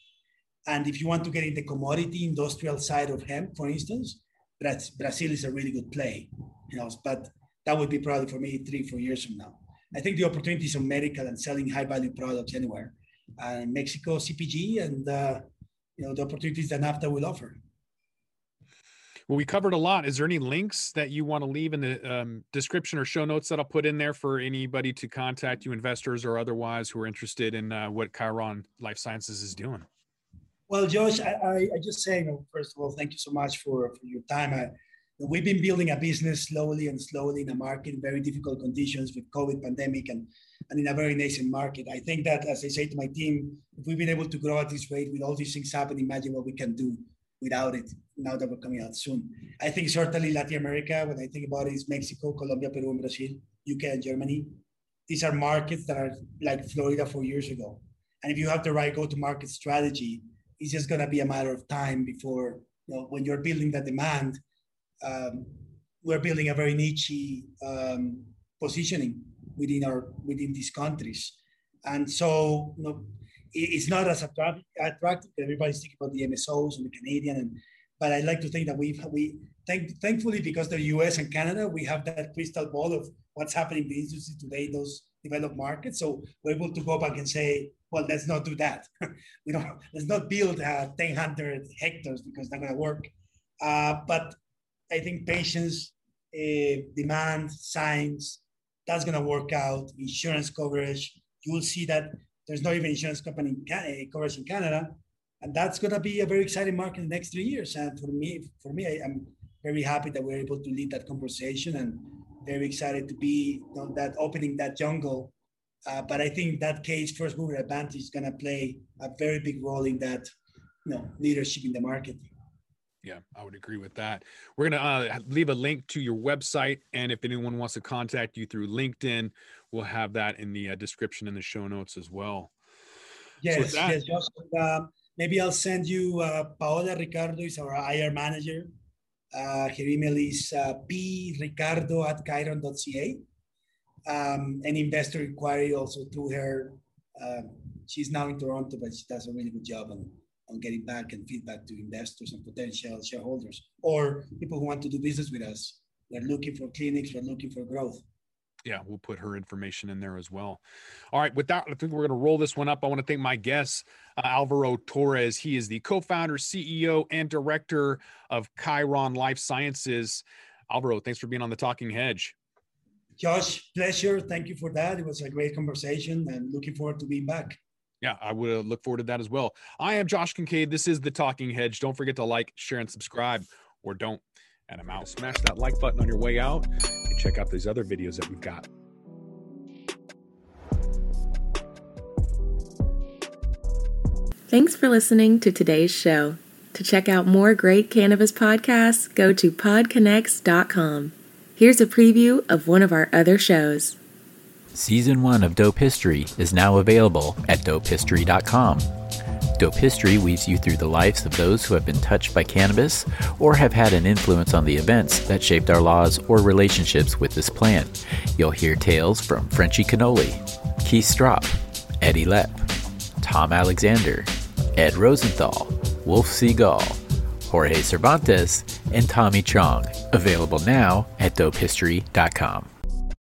[SPEAKER 3] And if you want to get in the commodity industrial side of hemp, for instance, Brazil is a really good play. You know, but that would be probably for me three, four years from now. I think the opportunities on medical and selling high value products anywhere, uh, Mexico, C P G, and uh, you know, the opportunities that NAFTA will offer.
[SPEAKER 2] Well, we covered a lot. Is there any links that you want to leave in the um, description or show notes that I'll put in there for anybody to contact you, investors or otherwise, who are interested in uh, what Khiron Life Sciences is doing?
[SPEAKER 3] Well, Josh, I, I, I just say, you know, first of all, thank you so much for, for your time. I, We've been building a business slowly and slowly in a market in very difficult conditions with COVID pandemic and, and in a very nascent market. I think that, as I say to my team, if we've been able to grow at this rate with all these things happening, imagine what we can do without it now that we're coming out soon. I think certainly Latin America, when I think about it, is Mexico, Colombia, Peru, and Brazil, U K, and Germany. These are markets that are like Florida four years ago. And if you have the right go-to-market strategy, it's just going to be a matter of time before, you know, when you're building that demand, Um, we're building a very niche um, positioning within our within these countries, and so you know, it, it's not as attractive. attractive. Everybody's thinking about the M S Os and the Canadian, and, but I like to think that we we thank, thankfully because the U S and Canada, we have that crystal ball of what's happening in the industry today in those developed markets. So we're able to go back and say, well, let's not do that. we don't let's not build uh, ten hundred hectares because they're going to work, uh, but I think patience, uh, demand, science, that's going to work out. Insurance coverage, you will see that there's not even insurance company in coverage in Canada, and that's going to be a very exciting market in the next three years. And for me, for me, I, I'm very happy that we're able to lead that conversation, and very excited to be, you know, that opening that jungle Uh, but I think that case, first mover advantage, is going to play a very big role in that, you know, leadership in the market.
[SPEAKER 2] Yeah, I would agree with that. We're going to uh, leave a link to your website. And if anyone wants to contact you through LinkedIn, we'll have that in the uh, description in the show notes as well.
[SPEAKER 3] Yes,
[SPEAKER 2] so
[SPEAKER 3] yes, Josh. Um, maybe I'll send you, uh, Paola Ricardo is our I R manager. Uh, her email is uh, p ricardo at chiron dot c a. Um, an investor inquiry also through her. Uh, she's now in Toronto, but she does a really good job on, on getting back and feedback to investors and potential shareholders or people who want to do business with us. We're looking for clinics, we're looking for growth.
[SPEAKER 2] Yeah, we'll put her information in there as well. All right, with that, I think we're going to roll this one up. I want to thank my guest, uh, Alvaro Torres. He is the co-founder, C E O, and director of Chiron Life Sciences. Alvaro, thanks for being on the Talking Hedge.
[SPEAKER 3] Josh, pleasure. Thank you for that. It was a great conversation and looking forward to being back.
[SPEAKER 2] Yeah, I would uh, look forward to that as well. I am Josh Kincaid. This is the Talking Hedge. Don't forget to like, share, and subscribe, or don't. And I'm out. Smash that like button on your way out and check out these other videos that we've got.
[SPEAKER 4] Thanks for listening to today's show. To check out more great cannabis podcasts, go to pod connects dot com. Here's a preview of one of our other shows.
[SPEAKER 5] Season one of Dope History is now available at dope history dot com. Dope History weaves you through the lives of those who have been touched by cannabis or have had an influence on the events that shaped our laws or relationships with this plant. You'll hear tales from Frenchie Cannoli, Keith Strop, Eddie Lepp, Tom Alexander, Ed Rosenthal, Wolf Seagal, Jorge Cervantes, and Tommy Chong. Available now at dope history dot com.